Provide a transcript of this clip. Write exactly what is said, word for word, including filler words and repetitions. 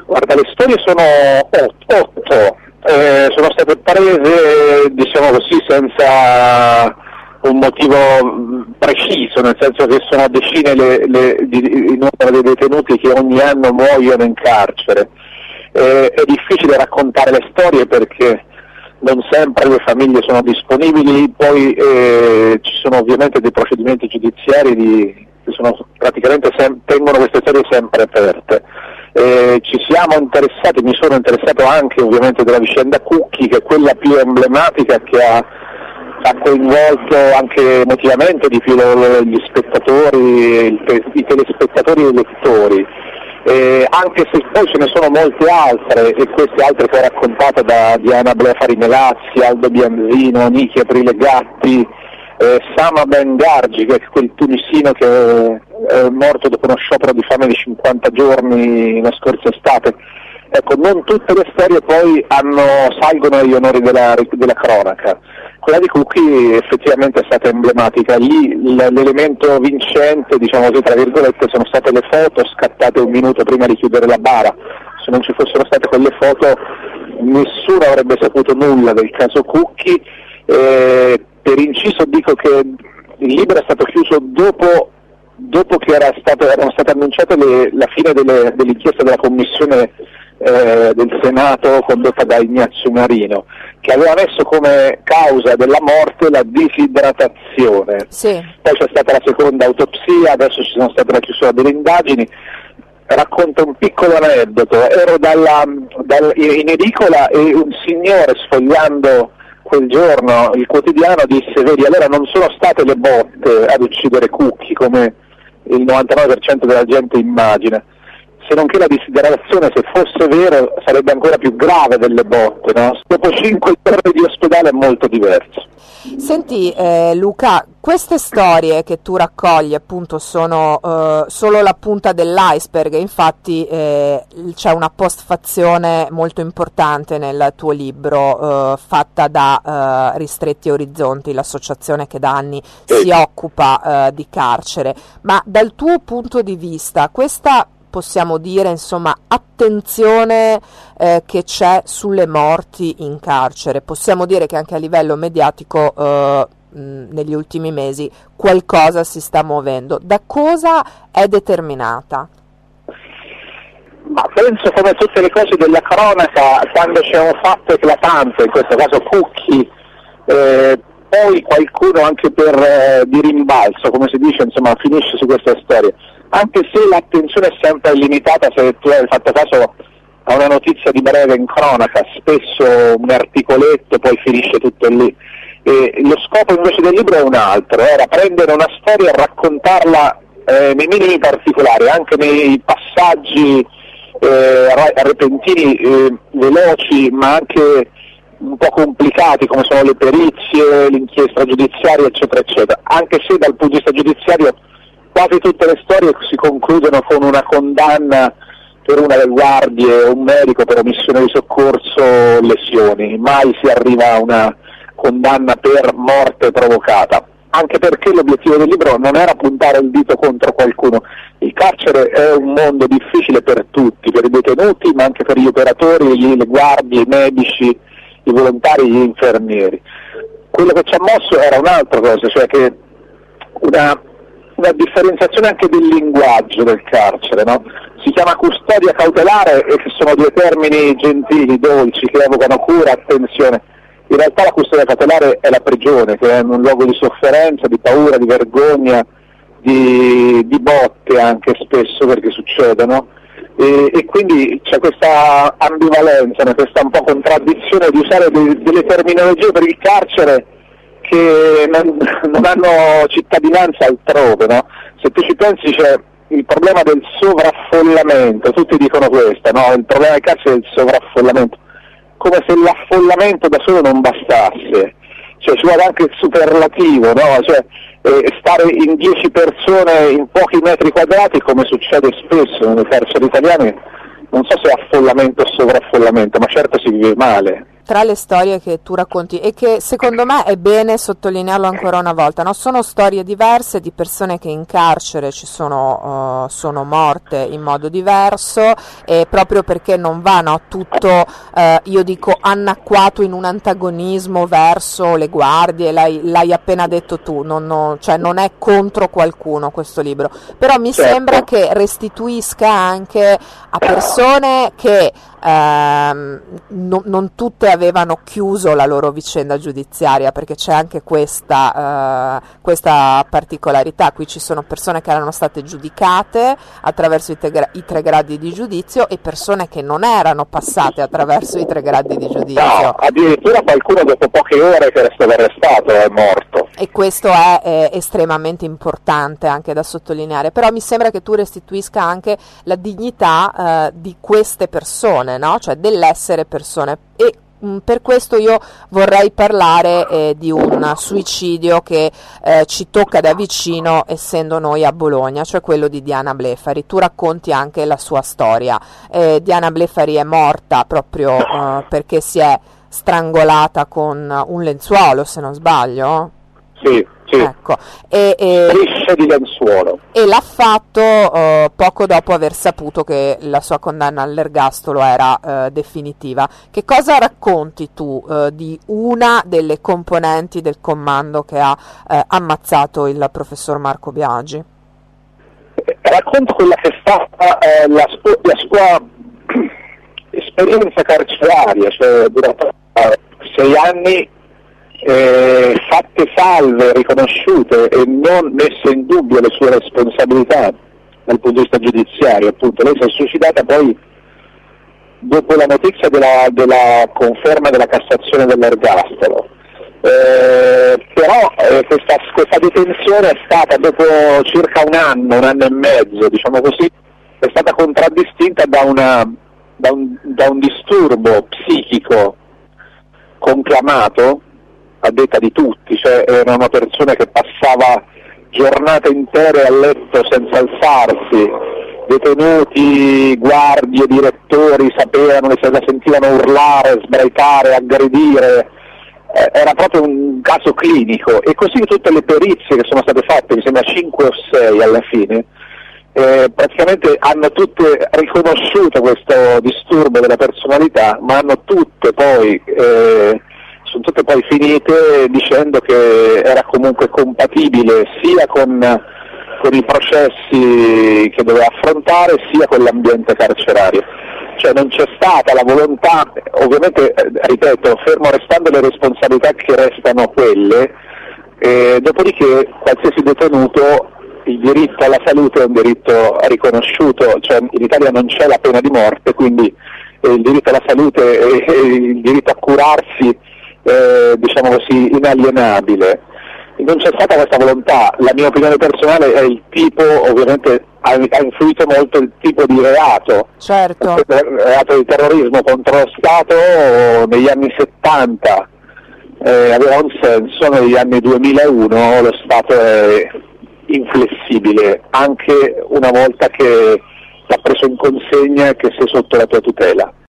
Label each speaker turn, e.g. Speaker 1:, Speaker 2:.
Speaker 1: Guarda, le storie sono otto, otto. Eh, sono state prese, diciamo così, senza un motivo preciso, nel senso che sono decine le, le, di, il numero dei detenuti che ogni anno muoiono in carcere. Eh, è difficile raccontare le storie perché non sempre le famiglie sono disponibili, poi eh, ci sono ovviamente dei procedimenti giudiziari di, che sono praticamente sem- tengono queste storie sempre aperte. Eh, ci siamo interessati, mi sono interessato anche ovviamente della vicenda Cucchi, che è quella più emblematica che ha, ha coinvolto anche emotivamente di più gli spettatori, il, i telespettatori e i lettori. Eh, anche se poi ce ne sono molte altre, e queste altre che ho raccontato da Diana Blefari Melazzi, Aldo Bianzino, Niki Aprile Gatti, eh, Sama Bengargi, che è quel tunisino che è morto dopo uno sciopero di fame di cinquanta giorni la scorsa estate. Ecco, non tutte le storie poi hanno, salgono agli onori della, della cronaca. Quella di Cucchi effettivamente è stata emblematica. Lì l'elemento vincente, diciamo così, tra virgolette, sono state le foto scattate un minuto prima di chiudere la bara. Se non ci fossero state quelle foto nessuno avrebbe saputo nulla del caso Cucchi. Eh, per inciso dico che il libro è stato chiuso dopo, dopo che era stato, erano state annunciate le, la fine delle, dell'inchiesta della commissione eh, del Senato condotta da Ignazio Marino, che aveva messo come causa della morte la disidratazione.
Speaker 2: Sì. Poi
Speaker 1: c'è stata la seconda autopsia, adesso ci sono state la chiusura delle indagini. Racconto un piccolo aneddoto: ero dalla, dal, in edicola e un signore, sfogliando quel giorno il quotidiano, disse: vedi, allora non sono state le botte ad uccidere Cucchi come il novantanove per cento della gente immagina, se non che la disidratazione, se fosse vero, sarebbe ancora più grave delle botte, no? Dopo cinque giorni di ospedale è molto diverso.
Speaker 2: Senti eh, Luca, queste storie che tu raccogli appunto sono eh, solo la punta dell'iceberg, infatti eh, c'è una postfazione molto importante nel tuo libro eh, fatta da eh, Ristretti Orizzonti, l'associazione che da anni si occupa eh, di carcere, ma dal tuo punto di vista questa, possiamo dire, insomma, attenzione eh, che c'è sulle morti in carcere, possiamo dire che anche a livello mediatico eh, mh, negli ultimi mesi qualcosa si sta muovendo. Da cosa è determinata?
Speaker 1: Ma penso, come tutte le cose della cronaca, quando c'è un fatto eclatante, in questo caso Cucchi, eh, poi qualcuno anche per eh, di rimbalzo, come si dice, insomma, finisce su questa storia. Anche se l'attenzione è sempre limitata, se tu hai fatto caso a una notizia di breve in cronaca, spesso un articoletto, poi finisce tutto lì. E lo scopo invece del libro è un altro, era prendere una storia e raccontarla eh, nei minimi particolari, anche nei passaggi eh, repentini, eh, veloci, ma anche un po' complicati, come sono le perizie, l'inchiesta giudiziaria, eccetera, eccetera. Anche se dal punto di vista giudiziario quasi tutte le storie si concludono con una condanna per una delle guardie o un medico per omissione di soccorso o lesioni, mai si arriva a una condanna per morte provocata, anche perché l'obiettivo del libro non era puntare il dito contro qualcuno. Il carcere è un mondo difficile per tutti, per i detenuti, ma anche per gli operatori, le guardie, i medici, i volontari, gli infermieri. Quello che ci ha mosso era un'altra cosa, cioè che una una differenziazione anche del linguaggio del carcere, no? Si chiama custodia cautelare, e che sono due termini gentili, dolci, che evocano cura, attenzione. In realtà la custodia cautelare è la prigione, che è un luogo di sofferenza, di paura, di vergogna, di, di botte anche spesso, perché succedono. E, e quindi c'è questa ambivalenza, no? Questa un po' contraddizione di usare de, delle terminologie per il carcere che non, non hanno cittadinanza altrove, no? Se tu ci pensi c'è il problema del sovraffollamento, tutti dicono questo, no? Il problema del carcere è il sovraffollamento, come se l'affollamento da solo non bastasse, cioè ci vuole anche il superlativo, no? Cioè eh, stare in dieci persone in pochi metri quadrati, come succede spesso nelle carceri italiane, non so se è affollamento o sovraffollamento, ma certo si vive male.
Speaker 2: tra le storie che tu racconti e che secondo me è bene sottolinearlo ancora una volta, no? Sono storie diverse di persone che in carcere ci sono, uh, sono morte in modo diverso, e proprio perché non va, no, tutto, uh, io dico, annacquato in un antagonismo verso le guardie, l'hai, l'hai appena detto tu, non, non, cioè non è contro qualcuno questo libro, però mi
Speaker 1: certo.
Speaker 2: sembra che restituisca anche a persone che ehm, no, non tutte avevano chiuso la loro vicenda giudiziaria, perché c'è anche questa, eh, questa particolarità. Qui ci sono persone che erano state giudicate attraverso i, te- i tre gradi di giudizio e persone che non erano passate attraverso i tre gradi di giudizio.
Speaker 1: No, addirittura qualcuno dopo poche ore che era stato arrestato è morto.
Speaker 2: E questo è eh, estremamente importante anche da sottolineare, però mi sembra che tu restituisca anche la dignità eh, di queste persone, no? Cioè dell'essere persone, e mh, per questo io vorrei parlare eh, di un suicidio che eh, ci tocca da vicino, essendo noi a Bologna, cioè quello di Diana Blefari. Tu racconti anche la sua storia. eh, Diana Blefari è morta proprio eh, perché si è strangolata con un lenzuolo, se non sbaglio.
Speaker 1: Sì, sì.
Speaker 2: Ecco, e, e,
Speaker 1: Strisce di lenzuolo.
Speaker 2: e l'ha fatto uh, poco dopo aver saputo che la sua condanna all'ergastolo era uh, definitiva. Che cosa racconti tu uh, di una delle componenti del comando che ha uh, ammazzato il professor Marco Biagi?
Speaker 1: Racconto quella che è stata eh, la, sua, la sua esperienza carceraria, cioè durata sei anni. Eh, fatte salve, riconosciute e non messe in dubbio le sue responsabilità dal punto di vista giudiziario. Appunto, lei si è suicidata poi dopo la notizia della, della conferma della Cassazione dell'ergastolo, eh, però eh, questa, questa detenzione è stata dopo circa un anno, un anno e mezzo, diciamo così, è stata contraddistinta da, una, da, un, da un disturbo psichico conclamato a detta di tutti, cioè era una persona che passava giornate intere a letto senza alzarsi, detenuti, guardie, direttori sapevano, la sentivano urlare, sbraitare, aggredire, eh, era proprio un caso clinico, e così tutte le perizie che sono state fatte, mi sembra cinque o sei alla fine, eh, praticamente hanno tutte riconosciuto questo disturbo della personalità, ma hanno tutte poi eh, sono tutte poi finite dicendo che era comunque compatibile sia con, con i processi che doveva affrontare, sia con l'ambiente carcerario. Cioè non c'è stata la volontà, ovviamente, eh, ripeto, fermo restando le responsabilità che restano quelle, eh, dopodiché qualsiasi detenuto, il diritto alla salute è un diritto riconosciuto, cioè in Italia non c'è la pena di morte, quindi eh, il diritto alla salute e eh, il diritto a curarsi Eh, diciamo così, inalienabile. Non c'è stata questa volontà. La mia opinione personale è il tipo, ovviamente ha, ha influito molto il tipo di reato,
Speaker 2: certo.
Speaker 1: Il reato di terrorismo contro lo Stato negli anni settanta eh, aveva un senso, negli anni duemilauno lo Stato è inflessibile anche una volta che l'ha preso in consegna e che sei sotto la tua tutela.